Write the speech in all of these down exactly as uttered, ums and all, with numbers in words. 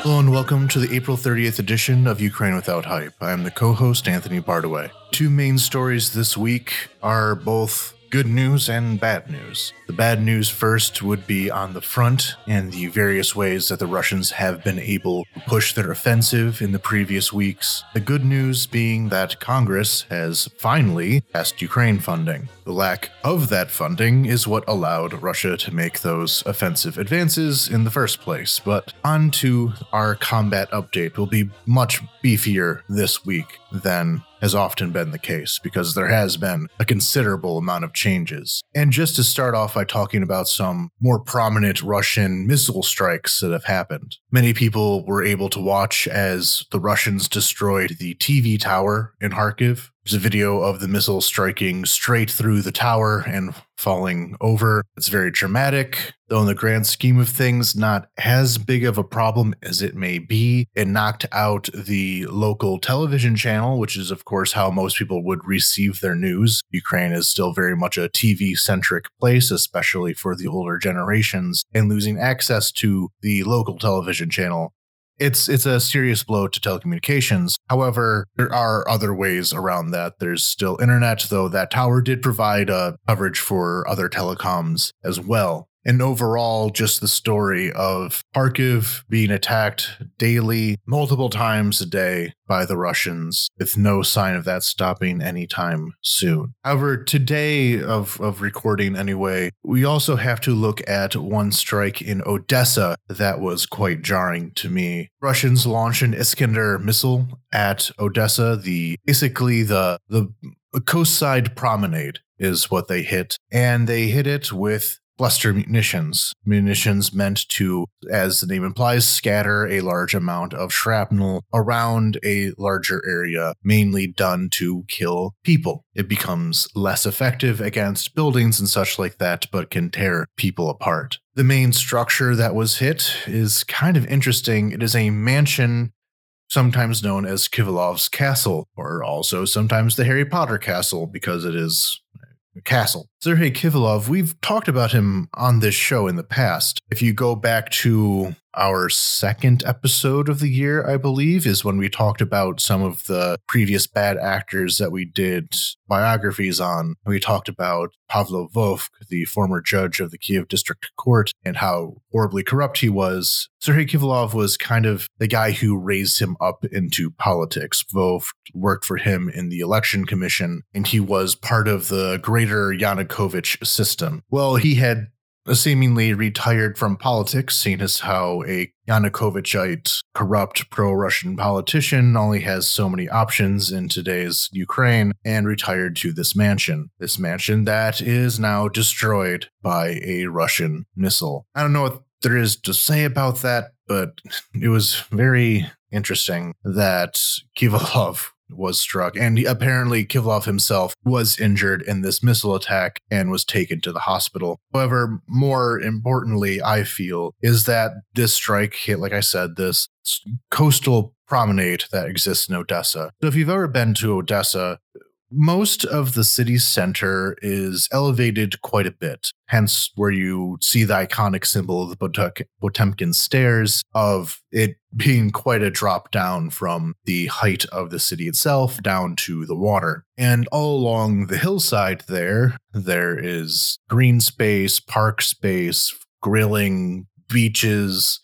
Hello and welcome to the April thirtieth edition of Ukraine Without Hype. I am the co-host, Anthony Bardaway. Two main stories this week are both good news and bad news. The bad news first would be on the front and the various ways that the Russians have been able to push their offensive in the previous weeks. The good news being that Congress has finally passed Ukraine funding. The lack of that funding is what allowed Russia to make those offensive advances in the first place. But on to our combat update will be much beefier this week than has often been the case, because there has been a considerable amount of changes. And just to start off by talking about some more prominent Russian missile strikes that have happened. Many people were able to watch as the Russians destroyed the T V tower in Kharkiv. There's a video of the missile striking straight through the tower and falling over. It's very dramatic, though in the grand scheme of things, not as big of a problem as it may be. It knocked out the local television channel, which is, of course, how most people would receive their news. Ukraine is still very much a T V-centric place, especially for the older generations, and losing access to the local television channel It's it's a serious blow to telecommunications. However, there are other ways around that. There's still internet, though that tower did provide uh, coverage for other telecoms as well. And overall, just the story of Kharkiv being attacked daily, multiple times a day by the Russians, with no sign of that stopping anytime soon. However, today of, of recording anyway, we also have to look at one strike in Odessa that was quite jarring to me. Russians launched an Iskander missile at Odessa, the basically the the coastside promenade is what they hit, and they hit it with cluster munitions. Munitions meant to, as the name implies, scatter a large amount of shrapnel around a larger area, mainly done to kill people. It becomes less effective against buildings and such like that, but can tear people apart. The main structure that was hit is kind of interesting. It is a mansion sometimes known as Kivilov's Castle, or also sometimes the Harry Potter Castle, because it is castle. Sergei Kivilov, we've talked about him on this show in the past. If you go back to our second episode of the year, I believe, is when we talked about some of the previous bad actors that we did biographies on. We talked about Pavlo Vovk, the former judge of the Kiev District Court, and how horribly corrupt he was. Sergei Kivilov was kind of the guy who raised him up into politics. Vovk worked for him in the election commission, and he was part of the greater Yanukovych system. Well, he had seemingly retired from politics, seeing as how a Yanukovychite, corrupt pro-Russian politician only has so many options in today's Ukraine, and retired to this mansion. This mansion that is now destroyed by a Russian missile. I don't know what there is to say about that, but it was very interesting that Kivilov was struck, and apparently Kivilov himself was injured in this missile attack and was taken to the hospital. However, more importantly, I feel, is that this strike hit, like I said, this coastal promenade that exists in Odessa. So if you've ever been to Odessa, most of the city's center is elevated quite a bit, hence where you see the iconic symbol of the Potek- Potemkin stairs, of it being quite a drop down from the height of the city itself down to the water. And all along the hillside there, there is green space, park space, grilling, beaches,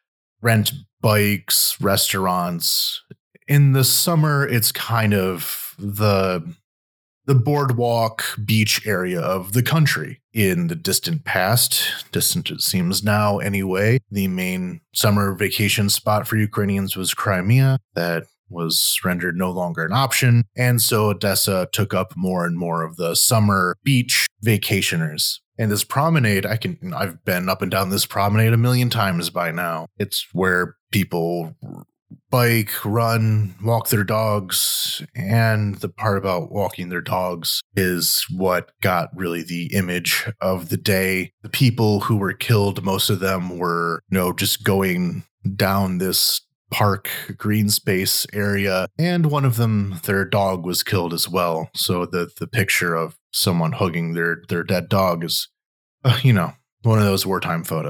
rent bikes, restaurants. In the summer, it's kind of the the boardwalk beach area of the country. In the distant past, distant it seems now anyway, the main summer vacation spot for Ukrainians was Crimea. That was rendered no longer an option, and so Odessa took up more and more of the summer beach vacationers. And this promenade, I can I've been up and down this promenade a million times by now. It's where people bike, run, walk their dogs, and the part about walking their dogs is what got really the image of the day. The people who were killed, most of them were, you know, just going down this park green space area, and one of them, their dog was killed as well. So the the picture of someone hugging their their dead dog is, uh, you know, one of those wartime photos.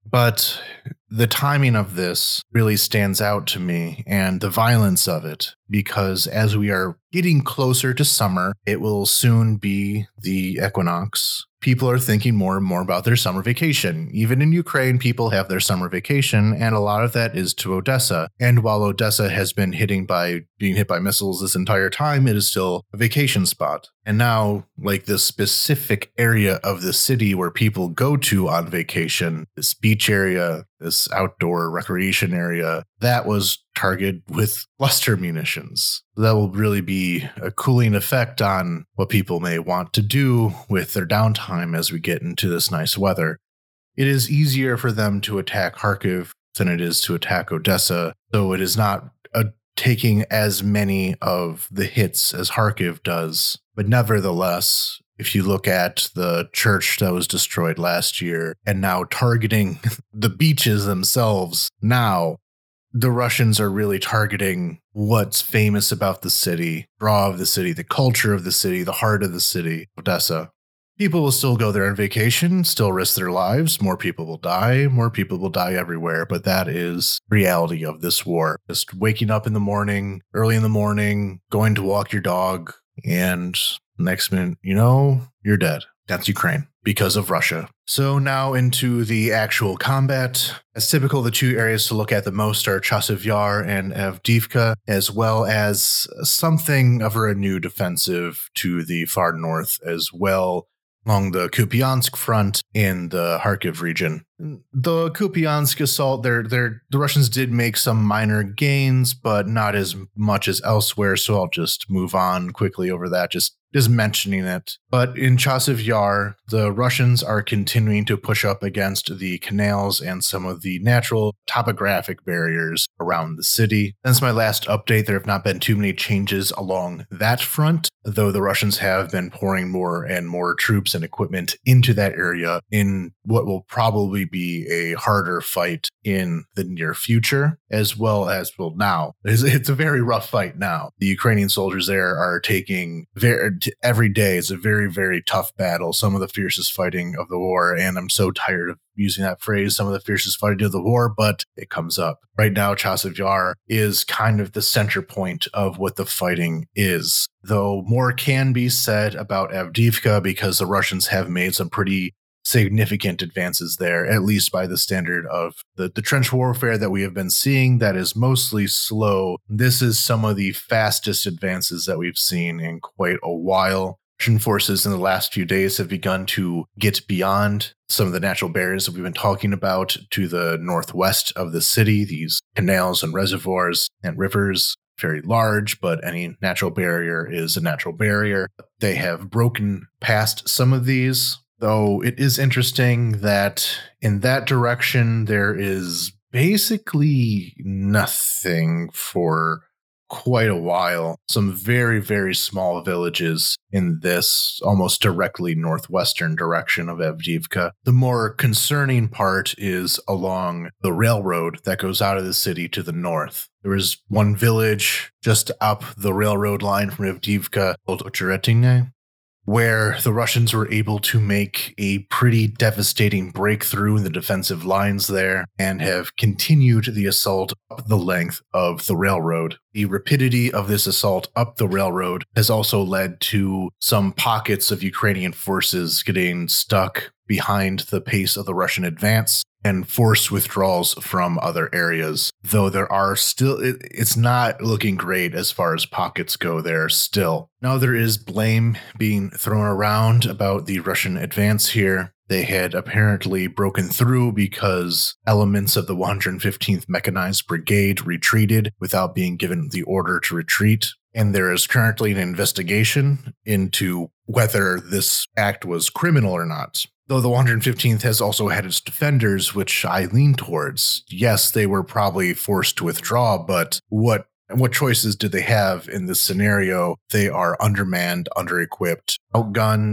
But the timing of this really stands out to me and the violence of it, because as we are getting closer to summer, it will soon be the equinox. People are thinking more and more about their summer vacation. Even in Ukraine, people have their summer vacation, and a lot of that is to Odessa. And while Odessa has been hitting by being hit by missiles this entire time, it is still a vacation spot. And now, like this specific area of the city where people go to on vacation, this beach area, this outdoor recreation area, that was targeted with cluster munitions. That will really be a cooling effect on what people may want to do with their downtime as we get into this nice weather. It is easier for them to attack Kharkiv than it is to attack Odessa, so it is not a, taking as many of the hits as Kharkiv does. But nevertheless, if you look at the church that was destroyed last year and now targeting the beaches themselves now, the Russians are really targeting what's famous about the city, draw of the city, the culture of the city, the heart of the city, Odessa. People will still go there on vacation, still risk their lives. More people will die. More people will die everywhere. But that is reality of this war. Just waking up in the morning, early in the morning, going to walk your dog, and next minute, you know, you're dead. That's Ukraine because of Russia. So now into the actual combat. As typical, the two areas to look at the most are Chasiv Yar and Avdiivka, as well as something of a renewed offensive to the far north as well, along the Kupiansk front in the Kharkiv region. The Kupiansk assault, they're, they're, the Russians did make some minor gains, but not as much as elsewhere, so I'll just move on quickly over that, just, just mentioning it. But in Chasiv Yar, the Russians are continuing to push up against the canals and some of the natural topographic barriers around the city. Since my last update, there have not been too many changes along that front, though the Russians have been pouring more and more troops and equipment into that area in what will probably be a harder fight in the near future, as well as, well, now. It's, it's a very rough fight now. The Ukrainian soldiers there are taking, very, every day is a very, very tough battle, some of the fiercest fighting of the war, and I'm so tired of using that phrase, some of the fiercest fighting of the war, but it comes up. Right now, Chasiv Yar is kind of the center point of what the fighting is, though more can be said about Avdiivka because the Russians have made some pretty significant advances there, at least by the standard of the, the trench warfare that we have been seeing that is mostly slow. This is some of the fastest advances that we've seen in quite a while. Russian forces in the last few days have begun to get beyond some of the natural barriers that we've been talking about to the northwest of the city, these canals and reservoirs and rivers. Very large, but any natural barrier is a natural barrier. They have broken past some of these, though it is interesting that in that direction, there is basically nothing for quite a while. Some very, very small villages in this almost directly northwestern direction of Avdiivka. The more concerning part is along the railroad that goes out of the city to the north. There is one village just up the railroad line from Avdiivka called Ocheretine, where the Russians were able to make a pretty devastating breakthrough in the defensive lines there and have continued the assault up the length of the railroad. The rapidity of this assault up the railroad has also led to some pockets of Ukrainian forces getting stuck behind the pace of the Russian advance and forced withdrawals from other areas, though there are still, it, it's not looking great as far as pockets go there still. Now there is blame being thrown around about the Russian advance here. They had apparently broken through because elements of the one hundred fifteenth Mechanized Brigade retreated without being given the order to retreat. And there is currently an investigation into whether this act was criminal or not. Though the one hundred fifteenth has also had its defenders, which I lean towards. Yes, they were probably forced to withdraw, but what what choices did they have in this scenario? They are undermanned, under-equipped, outgunned.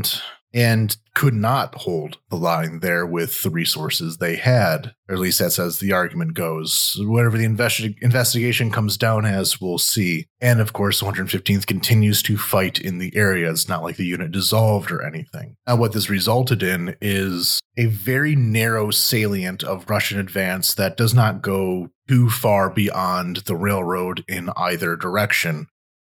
and could not hold the line there with the resources they had. Or at least that's as the argument goes. Whatever the investi- investigation comes down as, we'll see. And of course, the one hundred fifteenth continues to fight in the area. It's not like the unit dissolved or anything. Now, what this resulted in is a very narrow salient of Russian advance that does not go too far beyond the railroad in either direction.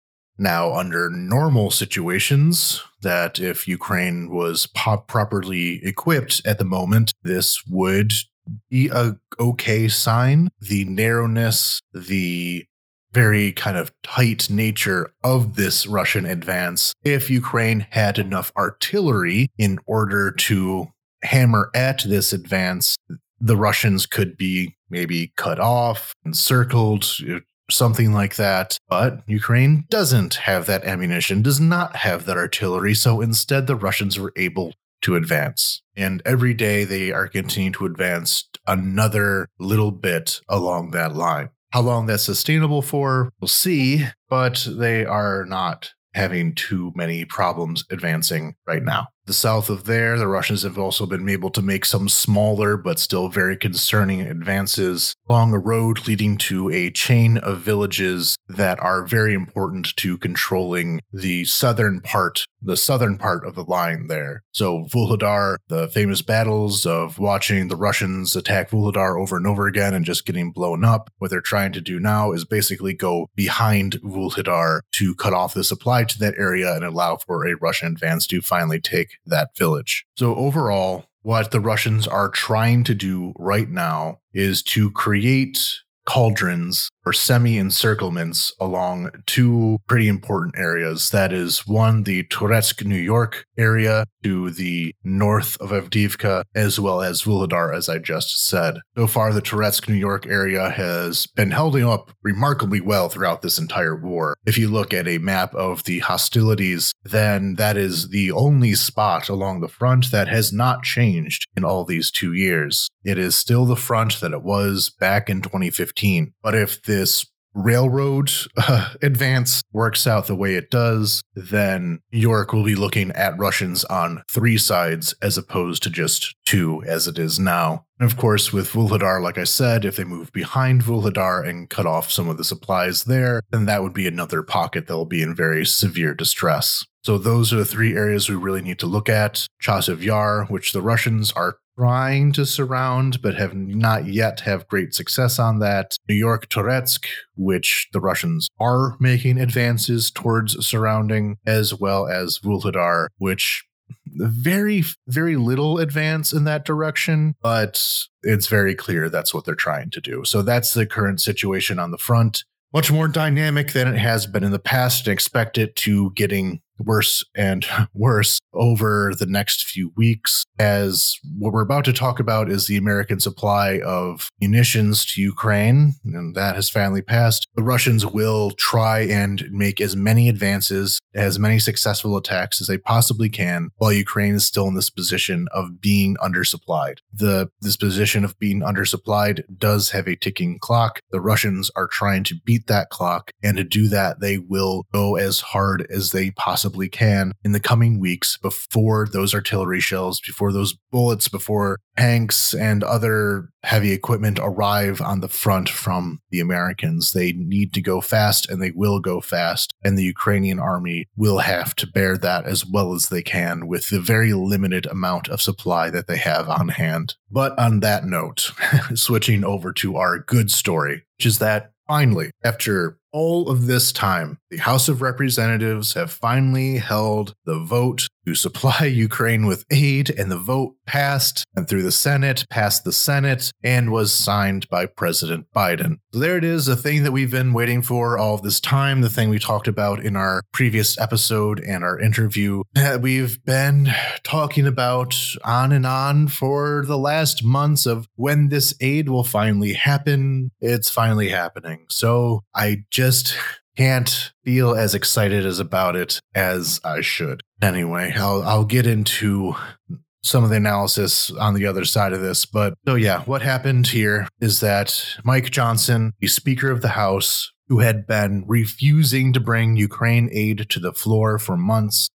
Now, under normal situations, that if Ukraine was pop properly equipped at the moment, this would be a okay sign. The narrowness, the very kind of tight nature of this Russian advance, if Ukraine had enough artillery in order to hammer at this advance, the Russians could be maybe cut off, encircled, something like that. But Ukraine doesn't have that ammunition, does not have that artillery, so instead the Russians were able to advance. And every day they are continuing to advance another little bit along that line. How long that's sustainable for, we'll see, but they are not having too many problems advancing right now. The south of there, the Russians have also been able to make some smaller but still very concerning advances along a road leading to a chain of villages that are very important to controlling the southern part, the southern part of the line there. So Vuhledar, the famous battles of watching the Russians attack Vuhledar over and over again and just getting blown up. What they're trying to do now is basically go behind Vuhledar to cut off the supply to that area and allow for a Russian advance to finally take that village. So overall, what the Russians are trying to do right now is to create cauldrons or semi-encirclements along two pretty important areas. That is, one, the Toretsk, New York area to the north of Avdiivka, as well as Vuhledar, as I just said. So far, the Toretsk, New York area has been holding up remarkably well throughout this entire war. If you look at a map of the hostilities, then that is the only spot along the front that has not changed in all these two years. It is still the front that it was back in twenty fifteen. But if this railroad uh, advance works out the way it does, then New York will be looking at Russians on three sides as opposed to just two as it is now. And of course, with Vuhledar, like I said, if they move behind Vuhledar and cut off some of the supplies there, then that would be another pocket that will be in very severe distress. So those are the three areas we really need to look at. Chasiv Yar, which the Russians are trying to surround, but have not yet have great success on that. New York Toretsk, which the Russians are making advances towards surrounding, as well as Vuhledar, which very, very little advance in that direction, but it's very clear that's what they're trying to do. So that's the current situation on the front. Much more dynamic than it has been in the past, and expect it to getting worse and worse over the next few weeks, as what we're about to talk about is the American supply of munitions to Ukraine, and that has finally passed. The Russians will try and make as many advances, as many successful attacks as they possibly can, while Ukraine is still in this position of being undersupplied. The this position of being undersupplied does have a ticking clock. The Russians are trying to beat that clock, and to do that, they will go as hard as they possibly can in the coming weeks before those artillery shells, before those bullets, before tanks and other heavy equipment arrive on the front from the Americans. They need to go fast, and they will go fast, and the Ukrainian army will have to bear that as well as they can with the very limited amount of supply that they have on hand. But on that note, switching over to our good story, which is that finally, after all of this time, the House of Representatives have finally held the vote to supply Ukraine with aid, and the vote passed, and through the Senate, passed the Senate, and was signed by President Biden. So there it is, the thing that we've been waiting for all of this time, the thing we talked about in our previous episode and our interview that we've been talking about on and on for the last months of when this aid will finally happen. It's finally happening. So I just can't feel as excited as about it as I should. Anyway, I'll I'll get into some of the analysis on the other side of this. But so yeah, what happened here is that Mike Johnson, the Speaker of the House, who had been refusing to bring Ukraine aid to the floor for months,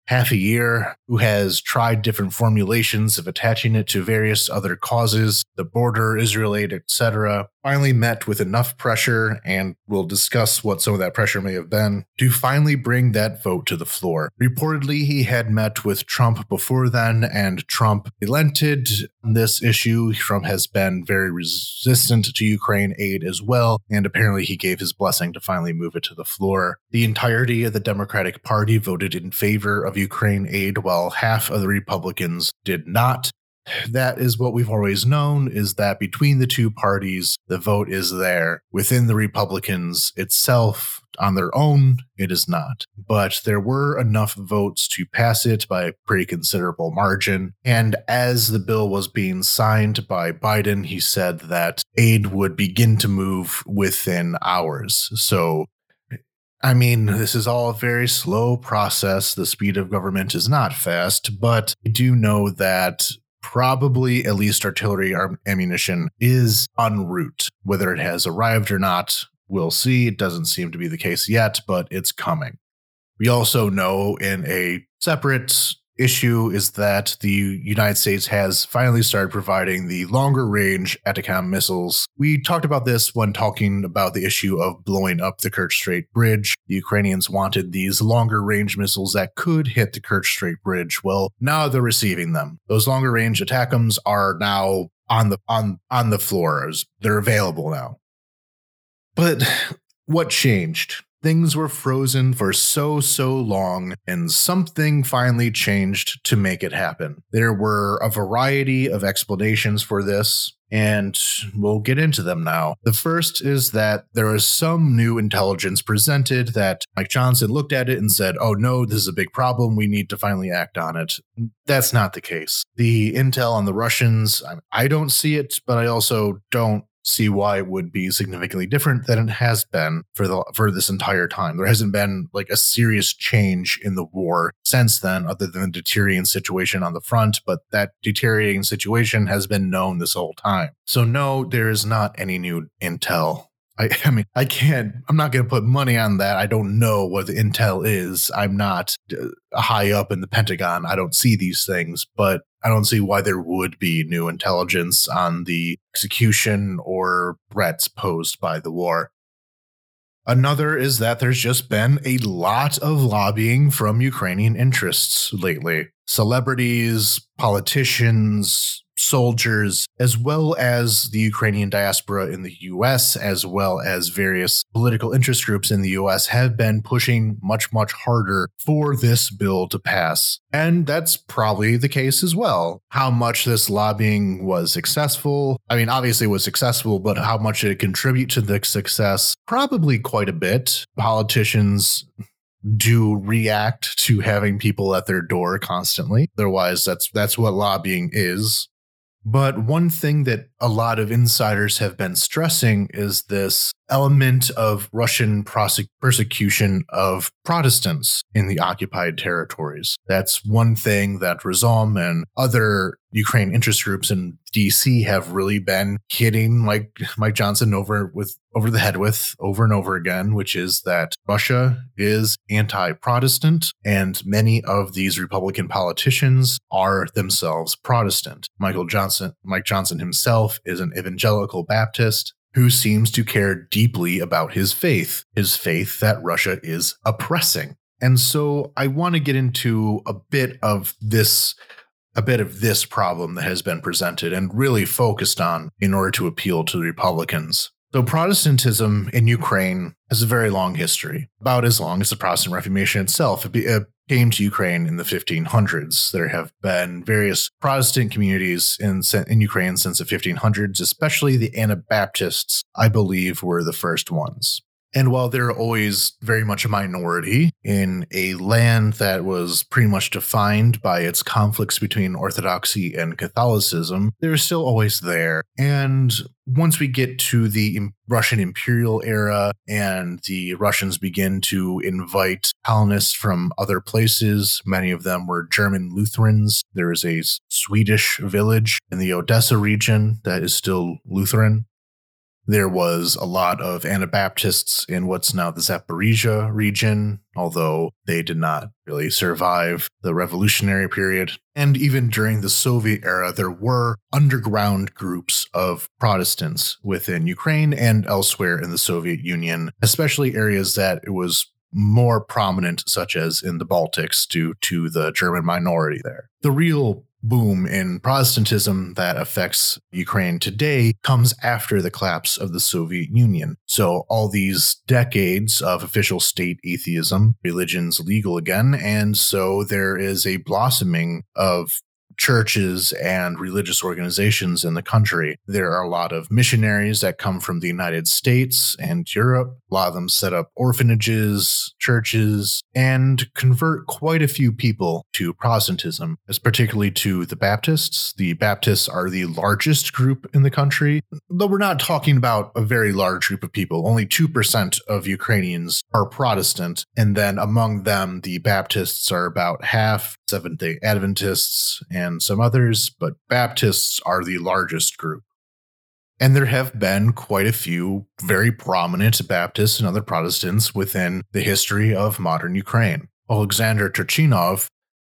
half a year, who has tried different formulations of attaching it to various other causes, the border, Israel aid, et cetera, finally met with enough pressure, and we'll discuss what some of that pressure may have been, to finally bring that vote to the floor. Reportedly, he had met with Trump before then, and Trump relented on this issue. Trump has been very resistant to Ukraine aid as well, and apparently he gave his blessing to finally move it to the floor. The entirety of the Democratic Party voted in favor of Ukraine aid, while half of the Republicans did not. That is what we've always known, is that between the two parties, the vote is there. Within the Republicans itself, on their own, it is not. But there were enough votes to pass it by a pretty considerable margin. And as the bill was being signed by Biden, he said that aid would begin to move within hours. So I mean, this is all a very slow process. The speed of government is not fast, but I do know that probably at least artillery ammunition is en route. Whether it has arrived or not, we'll see. It doesn't seem to be the case yet, but it's coming. We also know in a separate issue is that the United States has finally started providing the longer range ATACMS missiles. We talked about this when talking about the issue of blowing up the Kerch Strait Bridge. The Ukrainians wanted these longer range missiles that could hit the Kerch Strait Bridge. Well, now they're receiving them. Those longer range ATACMS are now on the on on the floors. They're available now. But what changed? Things were frozen for so, so long, and something finally changed to make it happen. There were a variety of explanations for this, and we'll get into them now. The first is that there was some new intelligence presented that Mike Johnson looked at it and said, oh no, this is a big problem, we need to finally act on it. That's not the case. The intel on the Russians, I don't see it, but I also don't see why it would be significantly different than it has been for the for this entire time. There hasn't been like a serious change in the war since then, other than the deteriorating situation on the front, but that deteriorating situation has been known this whole time. So no, there is not any new intel. I, I mean, I can't, I'm not going to put money on that. I don't know what the intel is. I'm not uh, high up in the Pentagon. I don't see these things, but I don't see why there would be new intelligence on the execution or threats posed by the war. Another is that there's just been a lot of lobbying from Ukrainian interests lately. Celebrities, politicians, soldiers, as well as the Ukrainian diaspora in the U S, as well as various political interest groups in the U S, have been pushing much, much harder for this bill to pass. And that's probably the case as well. How much this lobbying was successful, I mean, obviously it was successful, but how much did it contribute to the success? Probably quite a bit. Politicians do react to having people at their door constantly. Otherwise, that's that's what lobbying is. But one thing that a lot of insiders have been stressing is this element of Russian prosec- persecution of Protestants in the occupied territories. That's one thing that Razom and other Ukraine interest groups in D C have really been hitting Mike, Mike Johnson over with over the head with over and over again, which is that Russia is anti-Protestant, and many of these Republican politicians are themselves Protestant. Michael Johnson, Mike Johnson himself is an evangelical Baptist who seems to care deeply about his faith, his faith that Russia is oppressing. And so I want to get into a bit of this a bit of this problem that has been presented and really focused on in order to appeal to the Republicans. So Protestantism in Ukraine has a very long history, about as long as the Protestant Reformation itself. It came to Ukraine in the fifteen hundreds. There have been various Protestant communities in, in Ukraine since the fifteen hundreds, especially the Anabaptists, I believe, were the first ones. And while they're always very much a minority in a land that was pretty much defined by its conflicts between Orthodoxy and Catholicism, they're still always there. And once we get to the Russian imperial era and the Russians begin to invite colonists from other places, many of them were German Lutherans. There is a Swedish village in the Odessa region that is still Lutheran. There was a lot of Anabaptists in what's now the Zaporizhia region, although they did not really survive the revolutionary period. And even during the Soviet era, there were underground groups of Protestants within Ukraine and elsewhere in the Soviet Union, especially areas that it was more prominent, such as in the Baltics, due to the German minority there. The real boom in Protestantism that affects Ukraine today comes after the collapse of the Soviet Union. So all these decades of official state atheism, religion's legal again, and so there is a blossoming of churches and religious organizations in the country. There are a lot of missionaries that come from the United States and Europe. A lot of them set up orphanages, churches, and convert quite a few people to Protestantism, as particularly to the Baptists. The Baptists are the largest group in the country, though we're not talking about a very large group of people. Only two percent of Ukrainians are Protestant, and then among them, the Baptists are about half, Seventh-day Adventists, and some others, but Baptists are the largest group. And there have been quite a few very prominent Baptists and other Protestants within the history of modern Ukraine. Alexander Turchinov,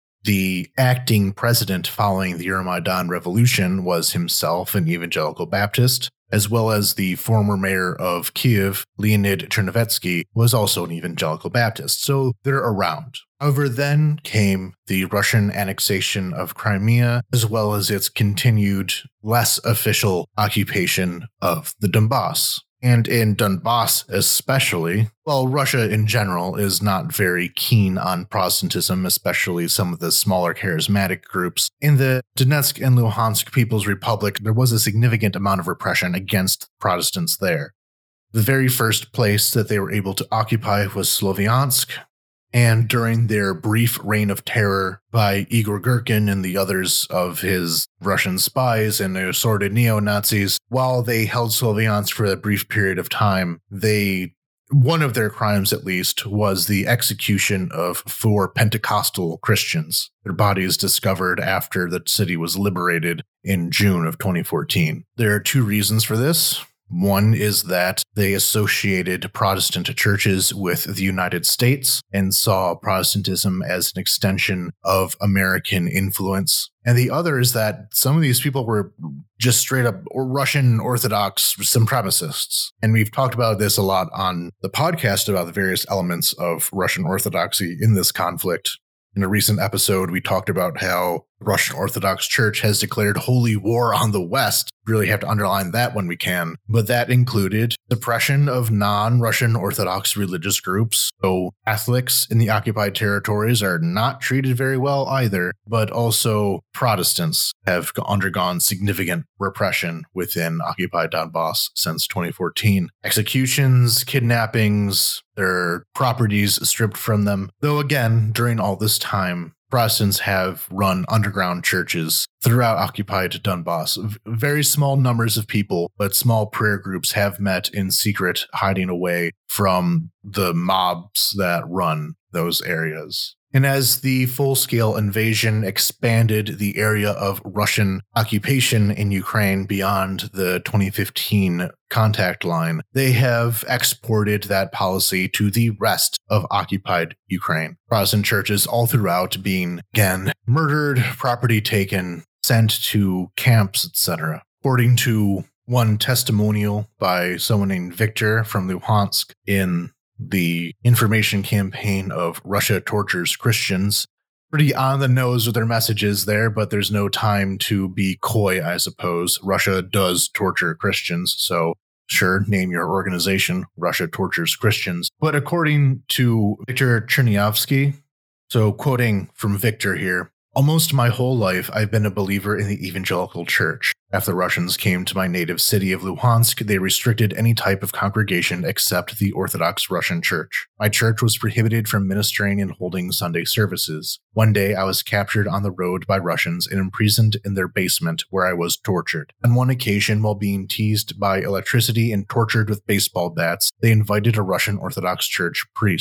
the acting president following the Euromaidan Revolution, was himself an evangelical Baptist, as well as the former mayor of Kyiv, Leonid Chernovetsky, was also an evangelical Baptist, so they're around. However, then came the Russian annexation of Crimea, as well as its continued, less official occupation of the Donbass. And in Donbass especially, well, Russia in general is not very keen on Protestantism, especially some of the smaller charismatic groups. In the Donetsk and Luhansk People's Republic, there was a significant amount of repression against Protestants there. The very first place that they were able to occupy was Sloviansk, and during their brief reign of terror by Igor Girkin and the others of his Russian spies and their assorted neo-Nazis, while they held Sloviansk for a brief period of time, they, one of their crimes at least, was the execution of four Pentecostal Christians. Their bodies discovered after the city was liberated in June of twenty fourteen. There are two reasons for this. One is that they associated Protestant churches with the United States and saw Protestantism as an extension of American influence. And the other is that some of these people were just straight up Russian Orthodox supremacists. And we've talked about this a lot on the podcast about the various elements of Russian Orthodoxy in this conflict. In a recent episode, we talked about how the Russian Orthodox Church has declared holy war on the West. Really have to underline that when we can. But that included suppression of non-Russian Orthodox religious groups. So Catholics in the occupied territories are not treated very well either, but also Protestants have undergone significant repression within occupied Donbass since twenty fourteen. Executions, kidnappings, their properties stripped from them. Though again, during all this time, Protestants have run underground churches throughout occupied Donbass. Very small numbers of people, but small prayer groups have met in secret, hiding away from the mobs that run those areas. And as the full-scale invasion expanded the area of Russian occupation in Ukraine beyond the twenty fifteen contact line, they have exported that policy to the rest of occupied Ukraine. Protestant churches all throughout being, again, murdered, property taken, sent to camps, et cetera. According to one testimonial by someone named Victor from Luhansk in the information campaign of Russia Tortures Christians. Pretty on the nose with their messages there, but there's no time to be coy, I suppose. Russia does torture Christians, so sure, name your organization, Russia Tortures Christians. But according to Viktor Chernyavsky, so quoting from Victor here, almost my whole life, I've been a believer in the evangelical church. After the Russians came to my native city of Luhansk, they restricted any type of congregation except the Orthodox Russian Church. My church was prohibited from ministering and holding Sunday services. One day, I was captured on the road by Russians and imprisoned in their basement, where I was tortured. On one occasion, while being teased by electricity and tortured with baseball bats, they invited a Russian Orthodox Church priest.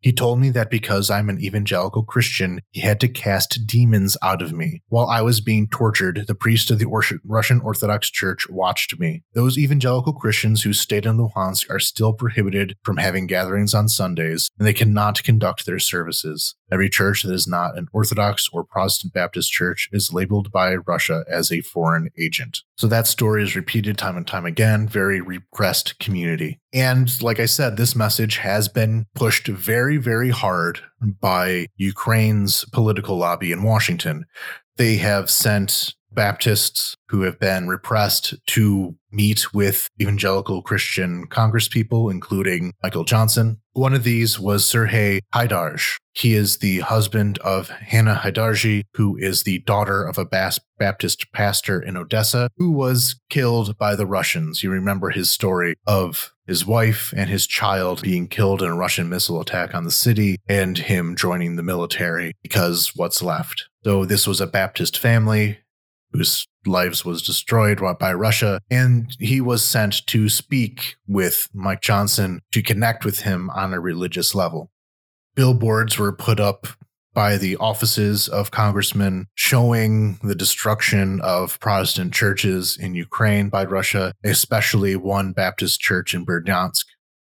He told me that because I'm an evangelical Christian, he had to cast demons out of me. While I was being tortured, the priest of the Or- Russian Orthodox Church watched me. Those evangelical Christians who stayed in Luhansk are still prohibited from having gatherings on Sundays, and they cannot conduct their services. Every church that is not an Orthodox or Protestant Baptist church is labeled by Russia as a foreign agent. So that story is repeated time and time again, very repressed community. And like I said, this message has been pushed very, very hard by Ukraine's political lobby in Washington. They have sent Baptists who have been repressed to meet with evangelical Christian congresspeople, including Michael Johnson. One of these was Serhiy Haidarj. He is the husband of Hannah Haidarji, who is the daughter of a Bas- Baptist pastor in Odessa, who was killed by the Russians. You remember his story of his wife and his child being killed in a Russian missile attack on the city and him joining the military because what's left. So this was a Baptist family whose lives was destroyed by Russia, and he was sent to speak with Mike Johnson to connect with him on a religious level. Billboards were put up by the offices of congressmen showing the destruction of Protestant churches in Ukraine by Russia, especially one Baptist church in Berdyansk.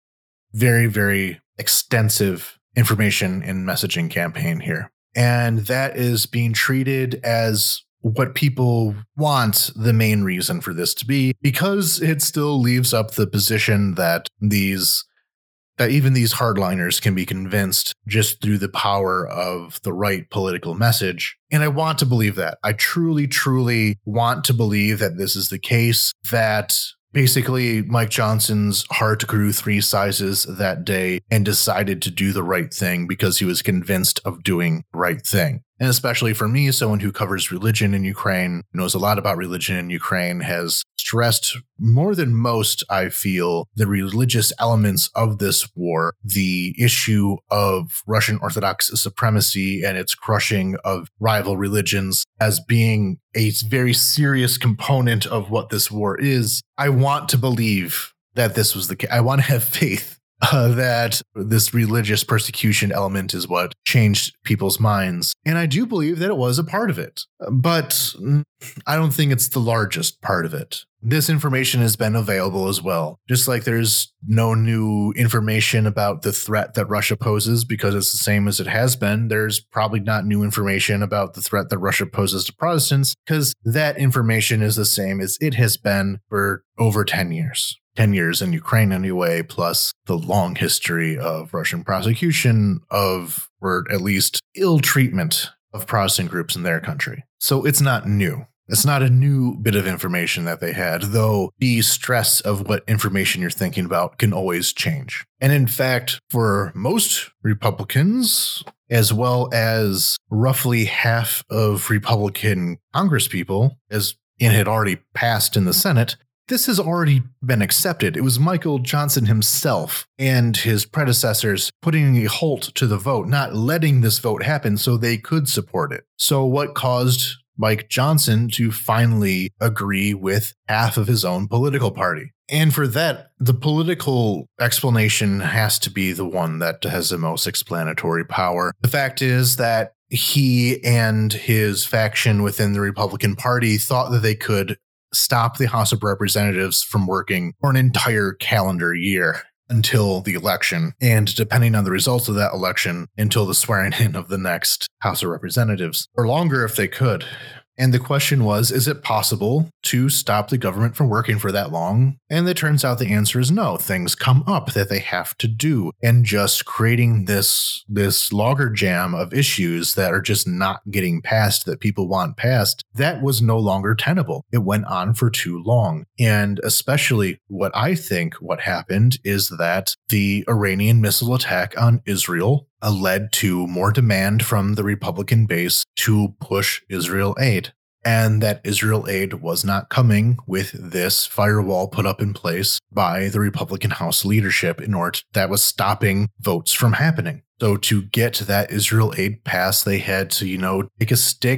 Very, very extensive information and messaging campaign here. And that is being treated as what people want the main reason for this to be, because it still leaves up the position that these that even these hardliners can be convinced just through the power of the right political message. And I want to believe that. I truly, truly want to believe that this is the case, that basically Mike Johnson's heart grew three sizes that day and decided to do the right thing because he was convinced of doing the right thing. And especially for me, someone who covers religion in Ukraine, knows a lot about religion in Ukraine, has stressed more than most, I feel, the religious elements of this war, the issue of Russian Orthodox supremacy and its crushing of rival religions as being a very serious component of what this war is. I want to believe that this was the case. I want to have faith Uh, that this religious persecution element is what changed people's minds. And I do believe that it was a part of it. But I don't think it's the largest part of it. This information has been available as well. Just like there's no new information about the threat that Russia poses because it's the same as it has been, there's probably not new information about the threat that Russia poses to Protestants because that information is the same as it has been for over ten years. ten years in Ukraine anyway, plus the long history of Russian prosecution of, or at least ill treatment of Protestant groups in their country. So it's not new. It's not a new bit of information that they had, though the stress of what information you're thinking about can always change. And in fact, for most Republicans, as well as roughly half of Republican congresspeople, as it had already passed in the Senate, this has already been accepted. It was Michael Johnson himself and his predecessors putting a halt to the vote, not letting this vote happen so they could support it. So what caused Mike Johnson to finally agree with half of his own political party? And for that, the political explanation has to be the one that has the most explanatory power. The fact is that he and his faction within the Republican Party thought that they could stop the House of Representatives from working for an entire calendar year until the election, and depending on the results of that election, until the swearing in of the next House of Representatives, or longer if they could. And the question was, is it possible to stop the government from working for that long? And it turns out the answer is no. Things come up that they have to do. And just creating this, this logjam of issues that are just not getting passed, that people want passed, that was no longer tenable. It went on for too long. And especially what I think what happened is that the Iranian missile attack on Israel Uh, led to more demand from the Republican base to push Israel aid, and that Israel aid was not coming with this firewall put up in place by the Republican House leadership in order to, that was stopping votes from happening. So to get that Israel aid passed, they had to, you know, take a stick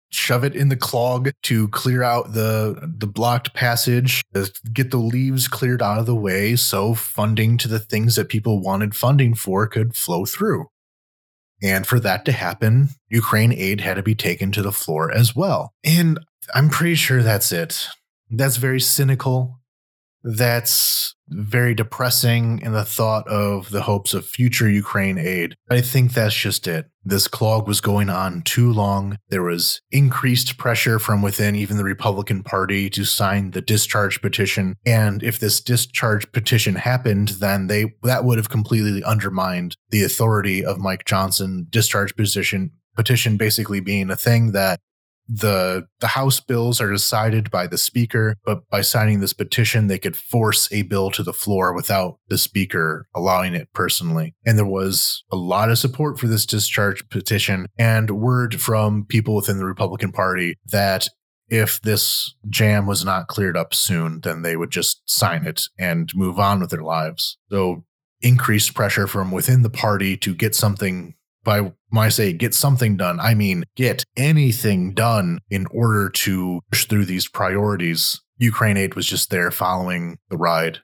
shove it in the clog to clear out the, the blocked passage, to get the leaves cleared out of the way so funding to the things that people wanted funding for could flow through. And for that to happen, Ukraine aid had to be taken to the floor as well. And I'm pretty sure that's it. That's very cynical. That's very depressing in the thought of the hopes of future Ukraine aid. I think that's just it. This clog was going on too long. There was increased pressure from within even the Republican Party to sign the discharge petition. And if this discharge petition happened, then they that would have completely undermined the authority of Mike Johnson. Discharge petition, petition basically being a thing that The the House bills are decided by the Speaker, but by signing this petition, they could force a bill to the floor without the Speaker allowing it personally. And there was a lot of support for this discharge petition and word from people within the Republican Party that if this jam was not cleared up soon, then they would just sign it and move on with their lives. So increased pressure from within the party to get something. By when I say get something done, I mean get anything done in order to push through these priorities. Ukraine aid was just there following the ride.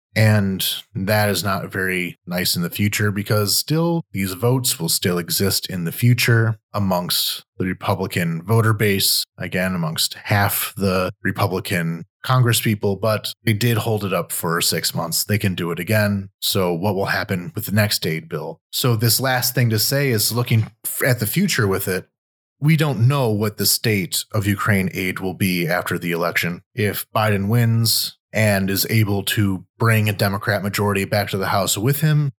And that is not very nice in the future because still these votes will still exist in the future amongst the Republican voter base, again, amongst half the Republican Congress people, but they did hold it up for six months. They can do it again. So what will happen with the next aid bill? So this last thing to say is looking at the future with it. We don't know what the state of Ukraine aid will be after the election. If Biden wins and is able to bring a Democrat majority back to the House with him,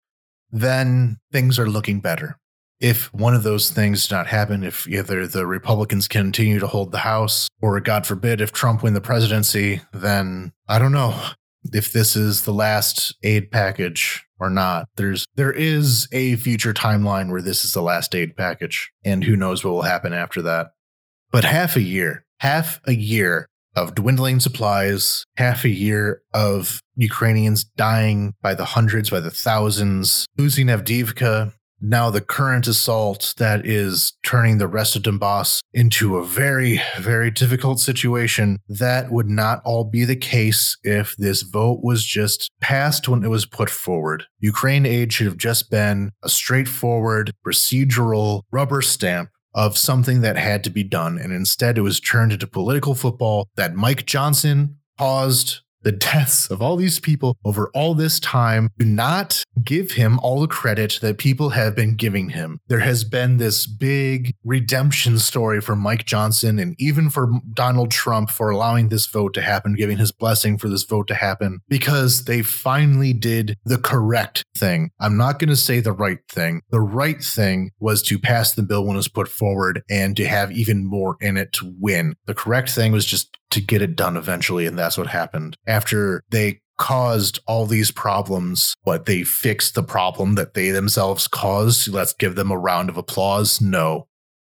then things are looking better. If one of those things does not happen, if either the Republicans continue to hold the House, or God forbid, if Trump win the presidency, then I don't know if this is the last aid package or not. There's there is a future timeline where this is the last aid package, and who knows what will happen after that. But half a year, half a year of dwindling supplies, half a year of Ukrainians dying by the hundreds, by the thousands, losing Avdiivka. Now the current assault that is turning the rest of Donbass into a very, very difficult situation. That would not all be the case if this vote was just passed when it was put forward. Ukraine aid should have just been a straightforward, procedural rubber stamp of something that had to be done. And instead it was turned into political football that Mike Johnson caused the deaths of all these people over all this time. Do not give him all the credit that people have been giving him. There has been this big redemption story for Mike Johnson and even for Donald Trump for allowing this vote to happen, giving his blessing for this vote to happen, because they finally did the correct thing. I'm not going to say the right thing. The right thing was to pass the bill when it was put forward and to have even more in it to win. The correct thing was just to get it done eventually, and that's what happened. After they caused all these problems, but they fixed the problem that they themselves caused. Let's give them a round of applause. No.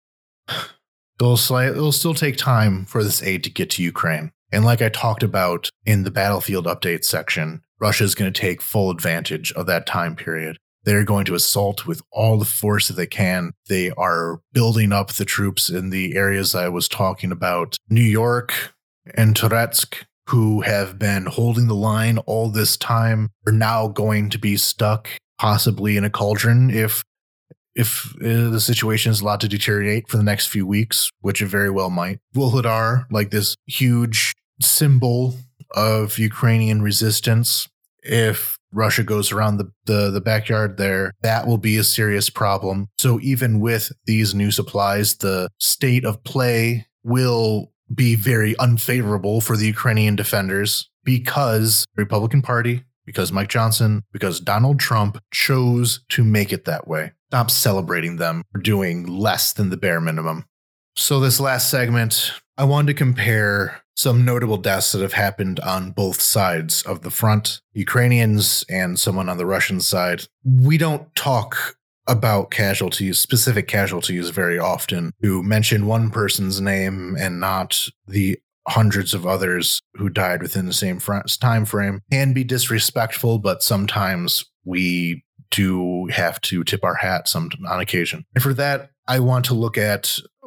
It'll, slight, it'll still take time for this aid to get to Ukraine. And like I talked about in the battlefield update section, Russia is going to take full advantage of that time period. They're going to assault with all the force that they can. They are building up the troops in the areas I was talking about. New York and Toretsk, who have been holding the line all this time, are now going to be stuck possibly in a cauldron if if uh, the situation is allowed to deteriorate for the next few weeks, which it very well might. Vuhledar, like this huge symbol of Ukrainian resistance, if Russia goes around the, the, the backyard there, that will be a serious problem. So even with these new supplies, the state of play will be very unfavorable for the Ukrainian defenders because the Republican Party, because Mike Johnson, because Donald Trump chose to make it that way. Stop celebrating them for doing less than the bare minimum. So this last segment, I wanted to compare some notable deaths that have happened on both sides of the front, Ukrainians and someone on the Russian side. We don't talk about casualties, specific casualties very often, who mention one person's name and not the hundreds of others who died within the same fr- time frame. Can be disrespectful, but sometimes we do have to tip our hat some on occasion. And for that, I want to look at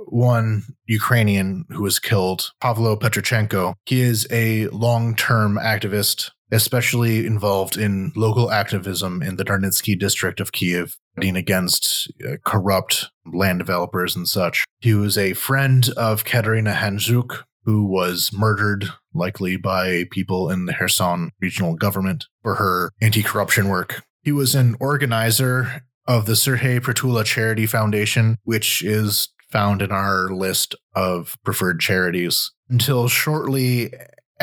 one Ukrainian who was killed, Pavlo Petrochenko. He is a long-term activist, especially involved in local activism in the Darnitsky district of Kiev, fighting against uh, corrupt land developers and such. He was a friend of Katerina Handzuk, who was murdered, likely by people in the Kherson regional government, for her anti-corruption work. He was an organizer of the Sergei Pritula Charity Foundation, which is found in our list of preferred charities. Until shortly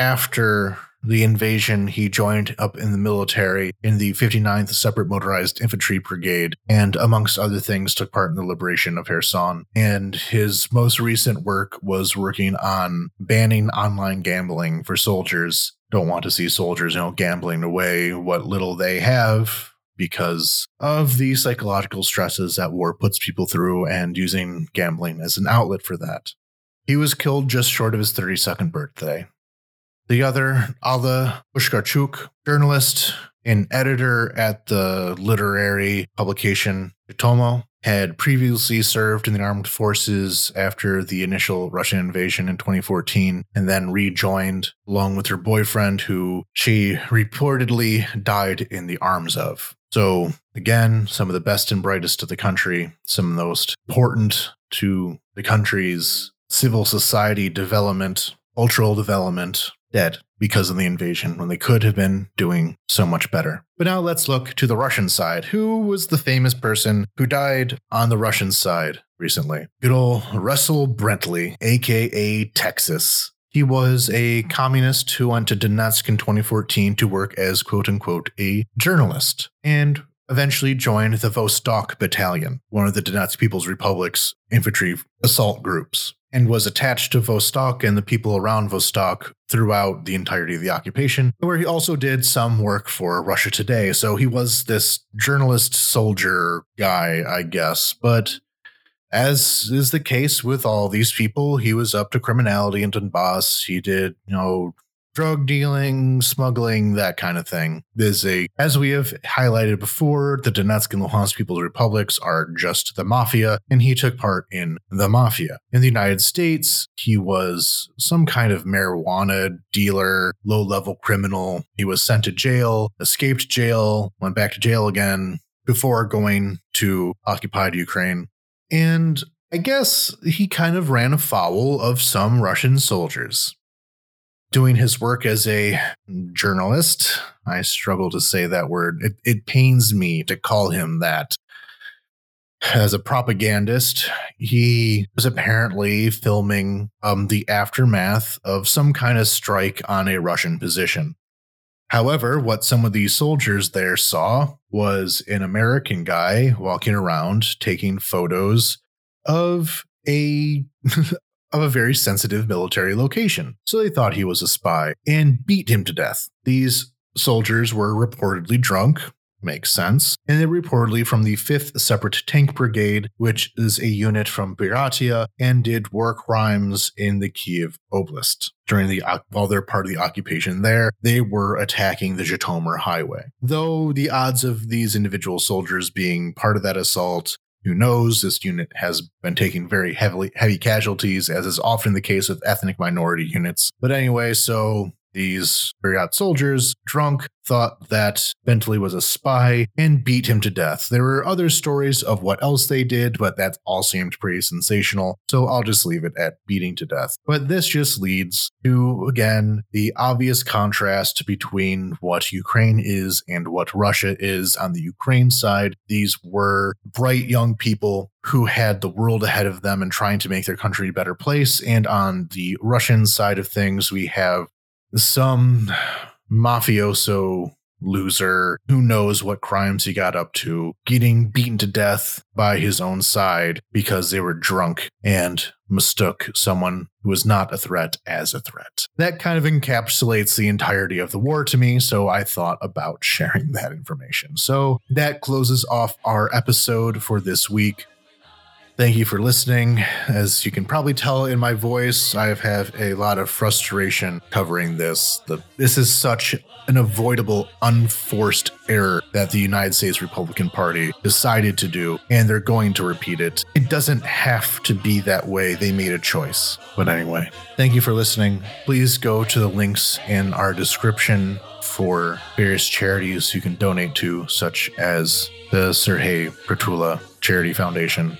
after the invasion, he joined up in the military in the fifty-ninth Separate Motorized Infantry Brigade, and amongst other things took part in the liberation of Kherson. And his most recent work was working on banning online gambling for soldiers. Don't want to see soldiers, you know, gambling away what little they have because of the psychological stresses that war puts people through, and using gambling as an outlet for that. He was killed just short of his thirty-second birthday. The other, Alla Pushkarchuk, journalist and editor at the literary publication Tomo, had previously served in the armed forces after the initial Russian invasion in twenty fourteen, and then rejoined along with her boyfriend, who she reportedly died in the arms of. So again, some of the best and brightest of the country, some of the most important to the country's civil society development, cultural development, dead because of the invasion, when they could have been doing so much better. But now let's look to the Russian side. Who was the famous person who died on the Russian side recently? Good old Russell Brentley, aka Texas. He was a communist who went to Donetsk in twenty fourteen to work as quote-unquote a journalist, and eventually joined the Vostok Battalion, one of the Donetsk People's Republic's infantry assault groups, and was attached to Vostok and the people around Vostok throughout the entirety of the occupation, where he also did some work for Russia Today. So he was this journalist soldier guy, I guess. But as is the case with all these people, he was up to criminality in Donbass. He did, you know, drug dealing, smuggling, that kind of thing. There's a, as we have highlighted before, the Donetsk and Luhansk People's Republics are just the mafia, and he took part in the mafia. In the United States, he was some kind of marijuana dealer, low-level criminal. He was sent to jail, escaped jail, went back to jail again before going to occupied Ukraine. And I guess he kind of ran afoul of some Russian soldiers. Doing his work as a journalist, I struggle to say that word. It, it pains me to call him that. As a propagandist, he was apparently filming um, the aftermath of some kind of strike on a Russian position. However, what some of these soldiers there saw was an American guy walking around taking photos of a of a very sensitive military location. So they thought he was a spy and beat him to death. These soldiers were reportedly drunk. Makes sense. And they're reportedly from the fifth Separate Tank Brigade, which is a unit from Buryatia, and did war crimes in the Kiev Oblast. During the, while they're part of the occupation there, they were attacking the Zhytomyr Highway. Though the odds of these individual soldiers being part of that assault, who knows? This unit has been taking very heavily heavy casualties, as is often the case with ethnic minority units. But anyway, so these Buryat soldiers, drunk, thought that Bentley was a spy and beat him to death. There were other stories of what else they did, but that all seemed pretty sensational, so I'll just leave it at beating to death. But this just leads to, again, the obvious contrast between what Ukraine is and what Russia is on the Ukraine side. These were bright young people who had the world ahead of them and trying to make their country a better place, and on the Russian side of things, we have some mafioso loser who knows what crimes he got up to, getting beaten to death by his own side because they were drunk and mistook someone who was not a threat as a threat. That kind of encapsulates the entirety of the war to me, so I thought about sharing that information. So that closes off our episode for this week. Thank you for listening. As you can probably tell in my voice, I have a lot of frustration covering this. The, this is such an avoidable, unforced error that the United States Republican Party decided to do, and they're going to repeat it. It doesn't have to be that way. They made a choice. But anyway, thank you for listening. Please go to the links in our description for various charities you can donate to, such as the Serhei Prytula Charity Foundation.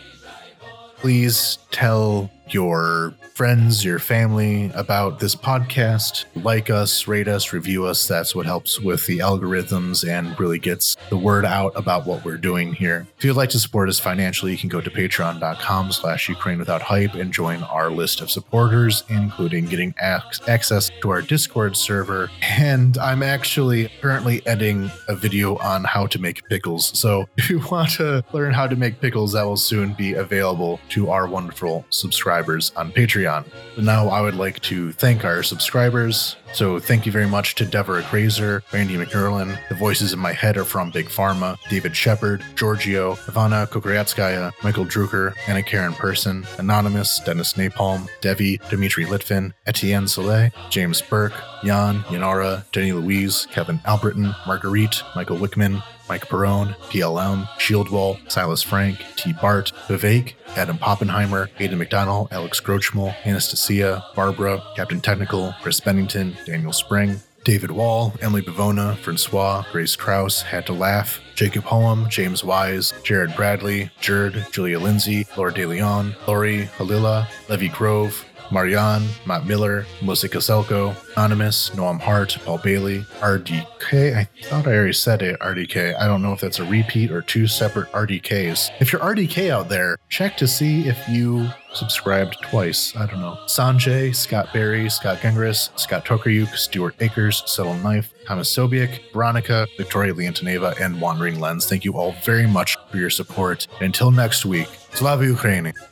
Please tell your friends, your family about this podcast. Like us, rate us, review us. That's what helps with the algorithms and really gets the word out about what we're doing here. If you'd like to support us financially, you can go to patreon.com slash Ukraine without hype and join our list of supporters, including getting ac- access to our Discord server. And I'm actually currently editing a video on how to make pickles. So if you want to learn how to make pickles, that will soon be available to our wonderful subscribers on Patreon. But now I would like to thank our subscribers. So thank you very much to Deborah Grazer, Randy McNerlin. The voices in my head are from Big Pharma, David Shepard, Giorgio, Ivana Kokryatskaya, Michael Drucker, Anna Karen Person, Anonymous, Dennis Napalm, Devi, Dmitry Litvin, Etienne Soleil, James Burke, Jan, Yanara, Jenny Louise, Kevin Albritton, Marguerite, Michael Wickman, Mike Perrone, P L M, Shieldwall, Silas Frank, T. Bart, Vivek, Adam Poppenheimer, Aidan McDonald, Alex Grochmal, Anastasia, Barbara, Captain Technical, Chris Bennington, Daniel Spring, David Wall, Emily Bavona, Francois, Grace Krause, Had to Laugh, Jacob Hoem, James Wise, Jared Bradley, Jerd, Julia Lindsay, Laura De Leon, Lori Halila, Levy Grove, Marianne, Matt Miller, Melissa Koselko, Anonymous, Noam Hart, Paul Bailey, R D K. I thought I already said it, R D K. I don't know if that's a repeat or two separate R D Ks. If you're R D K out there, check to see if you subscribed twice. I don't know. Sanjay, Scott Berry, Scott Gengris, Scott Tokaryuk, Stuart Akers, Subtle Knife, Thomas Sobiek, Veronica, Victoria Leontoneva, and Wandering Lens. Thank you all very much for your support. And until next week, Slava Ukraini!